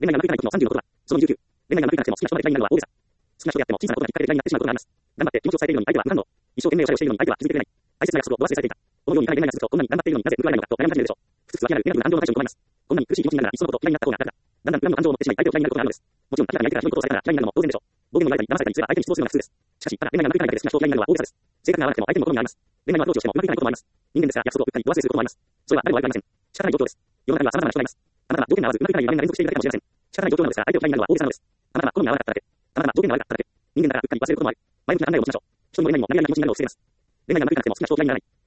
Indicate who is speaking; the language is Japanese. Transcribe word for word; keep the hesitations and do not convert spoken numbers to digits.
Speaker 1: 恋愛がうまくいかない時のさんじゅうのことだ。そのにじゅうきゅう。恋愛がうまくいかなくても好きな人がいっぱいいるのは大げさ。好きな人であっても小さなことがきっかけで嫌いになってしまうことがあります。頑張って気持ちを伝えているのに相手は無反応。一生懸命おしゃれをしているのに相手は気づいてくれない。大切な約束をど忘れされていた。このようにいかない恋愛が続くとこんなに頑張っているのになぜ報われないのかと悩み始めるでしょう。普通は嫌なる嫌なる感情の対処に困ります。こんなに苦しい気持ちになるならいっそのこと嫌いになった方が楽だ。だんだん恨む感情を持ってしまい相手を嫌いになることがあるのです。もちろん明らかに相手からひどいことをされたら嫌いになるのも当然でしょう。暴言の言われたり騙されたりすれば相手に失望するのが普通です。しかし、ただ恋愛がうまくいかないだけで好きな人を嫌いになるのは大げさです。性格が合わなくても相手にも好みがあります。恋愛のアプローチをしてもうまくいかないこともあります。人間ですから約束をうっかり上忘れすることもあります。それは誰も悪くありません。仕方ない状況です。世の中には様々な人がいます。あなたは条件が合わずうまくいかない場面が連続しているだけかもしれません。仕方ない状況なのですから相手を嫌いになるのは大げさなのです。あなたは好みが合わなかっただけ。あなたは条件が悪かっただけ。人間だからうっかり忘れることもある。前向きな考えを持ちましょう。人の恋愛にも何々な気持ちになるのを防げます。恋愛がうまくいかなくても好きな人を嫌いにならない。